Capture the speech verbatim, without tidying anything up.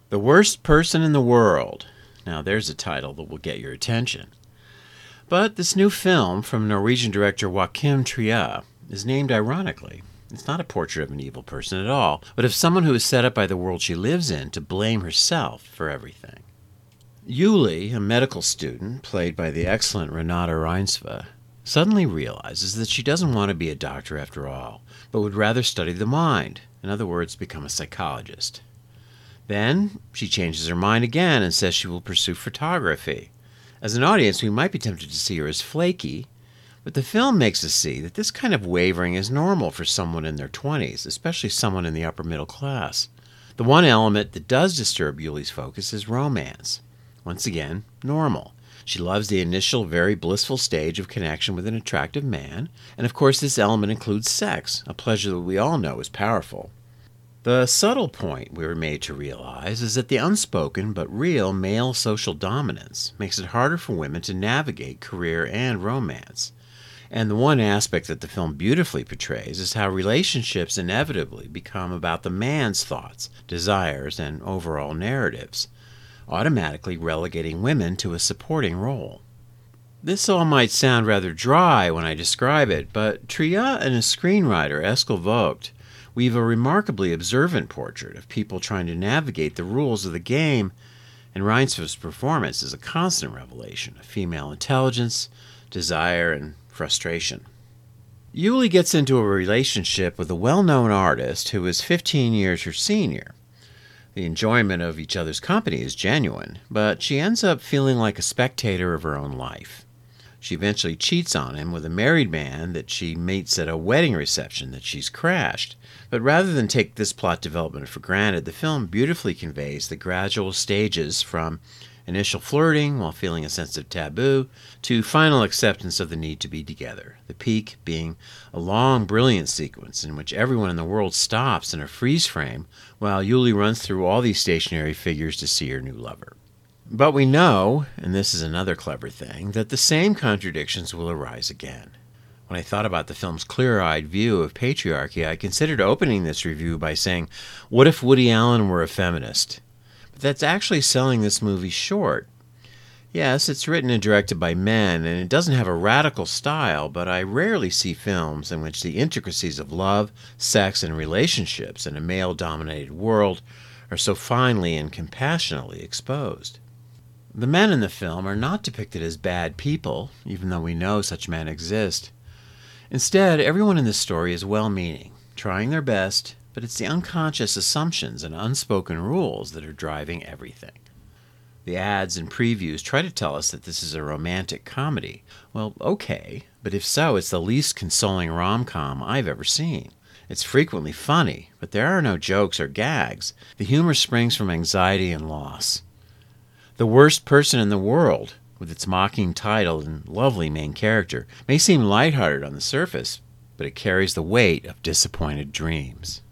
The Worst Person in the World. Now there's a title that will get your attention. But this new film from Norwegian director Joachim Trier is named ironically. It's not a portrait of an evil person at all, but of someone who is set up by the world she lives in to blame herself for everything. Julie, a medical student, played by the excellent Renate Reinsve, suddenly realizes that she doesn't want to be a doctor after all, but would rather study the mind, in other words, become a psychologist. Then she changes her mind again and says she will pursue photography. As an audience, we might be tempted to see her as flaky, but the film makes us see that this kind of wavering is normal for someone in their twenties, especially someone in the upper middle class. The one element that does disturb Julie's focus is romance. Once again, normal. She loves the initial, very blissful stage of connection with an attractive man, and of course this element includes sex, a pleasure that we all know is powerful. The subtle point we were made to realize is that the unspoken but real male social dominance makes it harder for women to navigate career and romance. And the one aspect that the film beautifully portrays is how relationships inevitably become about the man's thoughts, desires, and overall narratives, automatically relegating women to a supporting role. This all might sound rather dry when I describe it, but Trier and his screenwriter Eskil Vogt weave a remarkably observant portrait of people trying to navigate the rules of the game, and Reinsve's performance is a constant revelation of female intelligence, desire, and frustration. Julie gets into a relationship with a well-known artist who is fifteen years her senior. The enjoyment of each other's company is genuine, but she ends up feeling like a spectator of her own life. She eventually cheats on him with a married man that she meets at a wedding reception that she's crashed. But rather than take this plot development for granted, the film beautifully conveys the gradual stages from initial flirting while feeling a sense of taboo to final acceptance of the need to be together, the peak being a long, brilliant sequence in which everyone in the world stops in a freeze frame while Julie runs through all these stationary figures to see her new lover. But we know, and this is another clever thing, that the same contradictions will arise again. When I thought about the film's clear-eyed view of patriarchy, I considered opening this review by saying, what if Woody Allen were a feminist? But that's actually selling this movie short. Yes, it's written and directed by men, and it doesn't have a radical style, but I rarely see films in which the intricacies of love, sex, and relationships in a male-dominated world are so finely and compassionately exposed. The men in the film are not depicted as bad people, even though we know such men exist. Instead, everyone in this story is well-meaning, trying their best, but it's the unconscious assumptions and unspoken rules that are driving everything. The ads and previews try to tell us that this is a romantic comedy. Well, okay, but if so, it's the least consoling rom-com I've ever seen. It's frequently funny, but there are no jokes or gags. The humor springs from anxiety and loss. The Worst Person in the World, with its mocking title and lovely main character, may seem lighthearted on the surface, but it carries the weight of disappointed dreams.